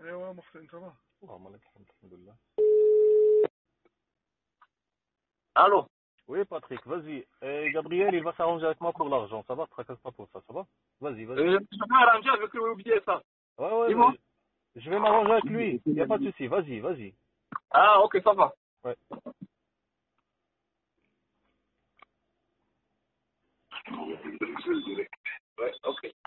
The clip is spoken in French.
ايوا محسن ça va. اللهم لك الحمد الحمد لله. Allô? Oui, Patrick, vas-y. Gabriel, il va s'arranger avec moi pour l'argent. Ça va? Tracasse pas pour ça, ça va? Vas-y, vas-y. Je vais arranger avec lui, oublier ça. Ouais, ouais, Dis-moi. je vais m'arranger avec lui. Y a pas de souci. Vas-y, vas-y. Ah, ok, ça va. Ouais. Ouais, ok.